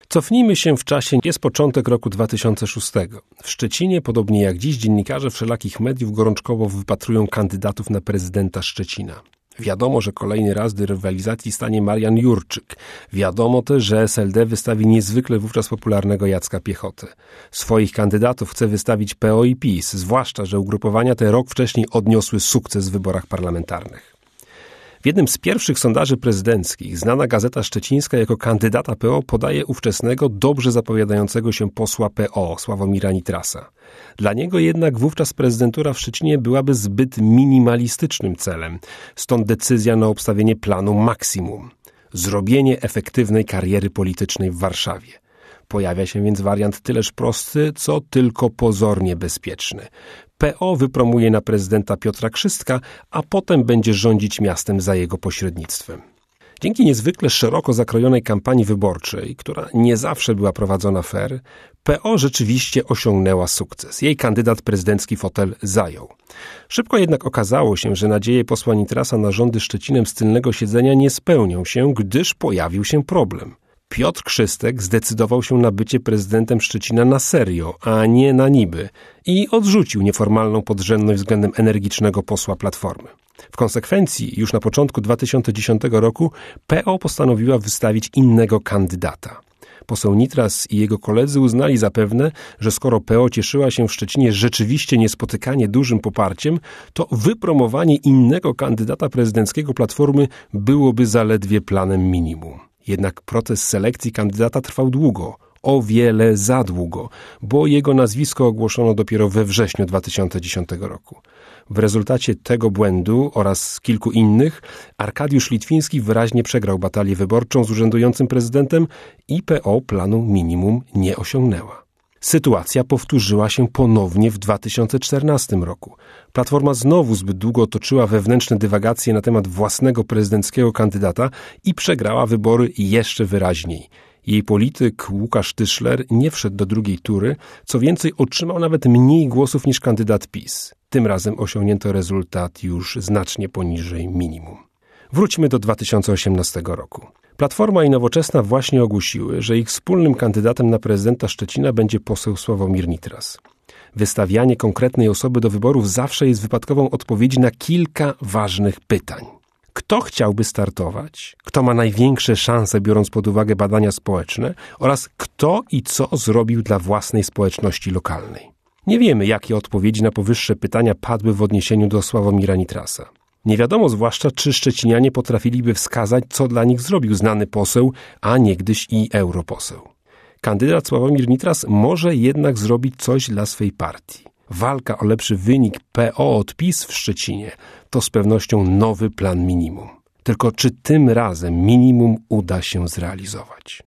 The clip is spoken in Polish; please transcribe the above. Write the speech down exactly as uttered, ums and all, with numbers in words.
Cofnijmy się w czasie, jest początek roku dwa tysiące szóstego. W Szczecinie, podobnie jak dziś, dziennikarze wszelakich mediów gorączkowo wypatrują kandydatów na prezydenta Szczecina. Wiadomo, że kolejny raz do rywalizacji stanie Marian Jurczyk. Wiadomo też, że S L D wystawi niezwykle wówczas popularnego Jacka Piechotę. Swoich kandydatów chce wystawić P O i PiS, zwłaszcza, że ugrupowania te rok wcześniej odniosły sukces w wyborach parlamentarnych. W jednym z pierwszych sondaży prezydenckich znana Gazeta Szczecińska jako kandydata P O podaje ówczesnego, dobrze zapowiadającego się posła P O, Sławomira Nitrasa. Dla niego jednak wówczas prezydentura w Szczecinie byłaby zbyt minimalistycznym celem, stąd decyzja na obstawienie planu maksimum. Zrobienie efektywnej kariery politycznej w Warszawie. Pojawia się więc wariant tyleż prosty, co tylko pozornie bezpieczny. P O wypromuje na prezydenta Piotra Krzystka, a potem będzie rządzić miastem za jego pośrednictwem. Dzięki niezwykle szeroko zakrojonej kampanii wyborczej, która nie zawsze była prowadzona fair, P O rzeczywiście osiągnęła sukces. Jej kandydat prezydencki fotel zajął. Szybko jednak okazało się, że nadzieje posła Nitrasa na rządy Szczecinem z tylnego siedzenia nie spełnią się, gdyż pojawił się problem. Piotr Krzystek zdecydował się na bycie prezydentem Szczecina na serio, a nie na niby i odrzucił nieformalną podrzędność względem energicznego posła Platformy. W konsekwencji już na początku dwa tysiące dziesiątego roku P O postanowiła wystawić innego kandydata. Poseł Nitras i jego koledzy uznali zapewne, że skoro P O cieszyła się w Szczecinie rzeczywiście niespotykanie dużym poparciem, to wypromowanie innego kandydata prezydenckiego Platformy byłoby zaledwie planem minimum. Jednak proces selekcji kandydata trwał długo, o wiele za długo, bo jego nazwisko ogłoszono dopiero we wrześniu dwa tysiące dziesiątego roku. W rezultacie tego błędu oraz kilku innych Arkadiusz Litwiński wyraźnie przegrał batalię wyborczą z urzędującym prezydentem i P O planu minimum nie osiągnęła. Sytuacja powtórzyła się ponownie w dwa tysiące czternastym roku. Platforma znowu zbyt długo toczyła wewnętrzne dywagacje na temat własnego prezydenckiego kandydata i przegrała wybory jeszcze wyraźniej. Jej polityk Łukasz Tyszler nie wszedł do drugiej tury, co więcej otrzymał nawet mniej głosów niż kandydat PiS. Tym razem osiągnięto rezultat już znacznie poniżej minimum. Wróćmy do dwa tysiące osiemnastego roku. Platforma i Nowoczesna właśnie ogłosiły, że ich wspólnym kandydatem na prezydenta Szczecina będzie poseł Sławomir Nitras. Wystawianie konkretnej osoby do wyborów zawsze jest wypadkową odpowiedzi na kilka ważnych pytań. Kto chciałby startować? Kto ma największe szanse, biorąc pod uwagę badania społeczne? Oraz kto i co zrobił dla własnej społeczności lokalnej? Nie wiemy, jakie odpowiedzi na powyższe pytania padły w odniesieniu do Sławomira Nitrasa. Nie wiadomo zwłaszcza, czy szczecinianie potrafiliby wskazać, co dla nich zrobił znany poseł, a niegdyś i europoseł. Kandydat Sławomir Nitras może jednak zrobić coś dla swej partii. Walka o lepszy wynik P O od PiS w Szczecinie to z pewnością nowy plan minimum. Tylko czy tym razem minimum uda się zrealizować?